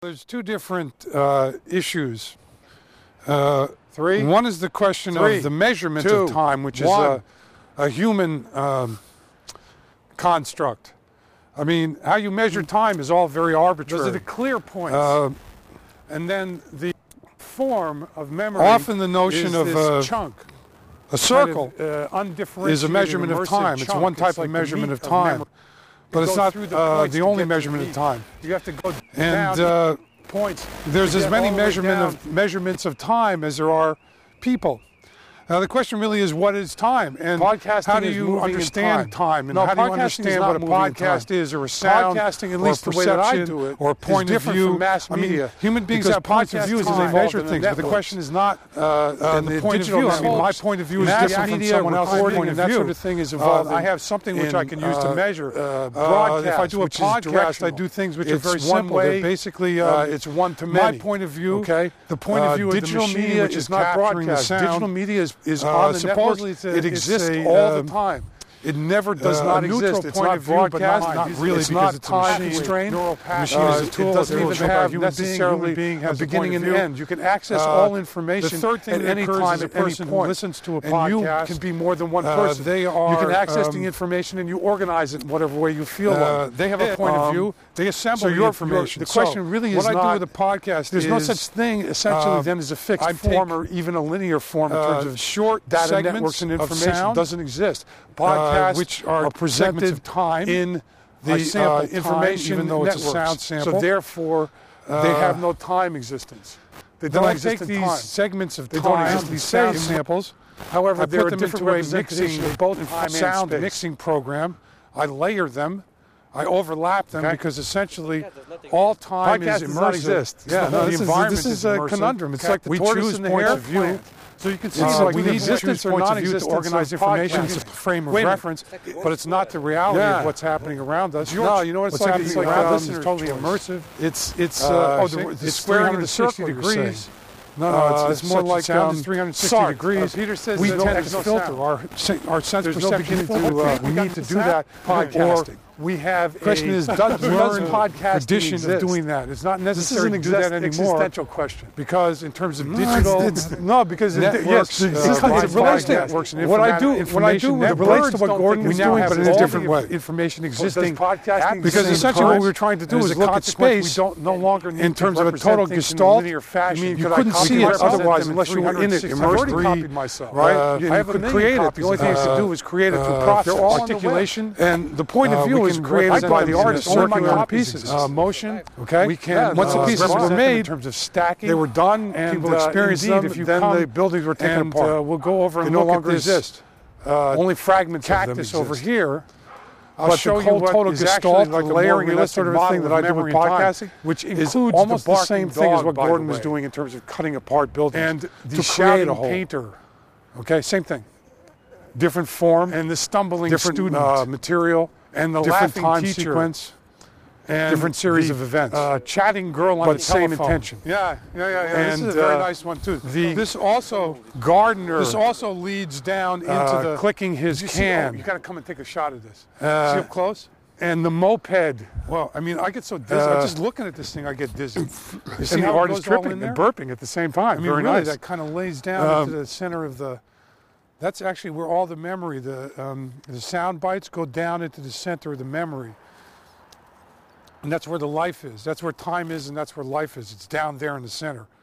There's two different issues. Three. One is the question of the measurement two, of time, which one. is a human construct. I mean, how you measure time is all very arbitrary. Those are the clear points. And then the form of memory. often the notion is of this chunk. a circle Kind of, undifferentiated, is a measurement of immersive time. It's chunk. one type like of the measurement meat of time, memory. but You it's go not through the points the to only get to measurement of meat. time. You have to go And down points. there's to as get many all the way down. measurements of time as there are people. Now the question really is, what is time, and Podcasting how do is you moving in understand time, and No, how do you podcasting is understand not what a moving in podcast time. is, or a sound, Podcasting, at or least a the way that I perception, do it, or a is point of different view. from mass I mean, media. human beings Because have points of podcast views as time they measure involved in things, the but the networks. question is not the point of digital view. I mean, my networks. point of view is Mass different from media, someone else's recording, point of and that view. sort of thing is involved I in- have something which I can use to measure. broadcast, if I do a which is podcast, I directional. do things which are It's very one simple. way, They're basically, it's one to many. my point of view. Okay, The point of view of the digital machine, media which is is not capturing the broadcast. sound. Digital media is on the supposedly network. It exists it's a, all the time. It never does A not neutral exist. It's point not of view, but broadcast, not not really, it's because not it's a time machine. constrained. The machine Uh, is a tool. it doesn't It even show have human necessarily being a has beginning point and of view. end. You can access all information The third thing at that any occurs time is a at any person who point. listens to a And you podcast. can be more than one person. They you are, can access the information and you organize it in whatever way you feel like. They have a point of view. They assemble so the your information. The question really is what I not. do with a podcast There's is no such thing essentially then as a fixed I form take, or even a linear form in terms of short data segments networks and of information. sound, Doesn't exist. Podcasts which are segments presented of time in I the sample time, information even though it's a networks. sound sample. So therefore, they have no time existence. They Then don't I exist take in these time. segments of They don't time, exist in these sound space. samples. However, I they're put a them different into a representation of both time and sound space. mixing program. I layer them. I overlap them Okay. because essentially all time Podcast is does not immersive. exist. Yeah, No, the this environment is a immersive. conundrum. It's Okay. like the we tortoise choose and the points hare of view. plant. So you can see It's like like we the need to existence choose or points of view to non-existence organize of information. podcasts. It's a frame of Wait a minute. reference, but it's not the reality Yeah. of what's happening around us. No, you know what it's what's like? happening It's like around us is listener's totally choice. immersive. It's the it's squaring of the 360 circle, you're saying. degrees. No, it's more like sound is 360 Sartre. degrees. Peter says we there's tend no to filter sound. our sense There's no perception beginning filter. to. We need to do that. Podcasting. Or we have Question a is, does learned podcasting tradition exist? of doing that. It's not This is necessary an to do that anymore. existential question Because in terms of No, digital, it's no, because networks, yes, because it relates to networks and what I do. information What I do, it networks. relates to what Don't Gordon think was we now doing, have but in all a the different way. information Does existing. podcasting Because same essentially time? what we're trying to do As is a look at consequence, space we don't no longer need in to terms of a represent total things in a gestalt. linear fashion. You Could I couldn't copy see it represent otherwise them unless you were in it 360? I've already immersed. copied myself, Right? I have you a could million create it. copies. The only thing I could do is create it through process, they're all articulation, and the point of view we is can created represent by the them in artist. only my Circular copies pieces. exist. Motion. Okay, We can. Once the pieces represent were them made, in terms of stacking, they were done, and people experienced indeed, them. if you Then come the buildings were taken and apart. we'll go over They and no look at longer this, exist. only fragments of them Cactus over exist. here. I'll But show the you whole what total is gestalt, actually like the a layering, more and that sort of realistic thing that model I of do with memory and time, podcasting, which is includes almost the the barking same thing as dog, what by the Gordon was way. doing in terms of cutting apart buildings And to the create shouting a whole. painter, Okay, same thing. Different form, and the stumbling different student, material, and the different laughing time teacher, sequence, and different series the, of events. chatting girl on but the same telephone. intention. Yeah. And this is a very nice one too. This also Gardner. This also leads down into the clicking his you can. you got to come and take a shot of this. See Uh, up close? and the moped. Well, I mean, I get so dizzy. I'm just looking at this thing, I get dizzy. You see And the how it artist goes all tripping in and there? burping at the same time. I mean, very really, nice. that kind of lays down into the center of the. That's actually where all the memory, the sound bites go down into the center of the memory. And that's where the life is. That's where time is, and that's where life is. It's down there in the center.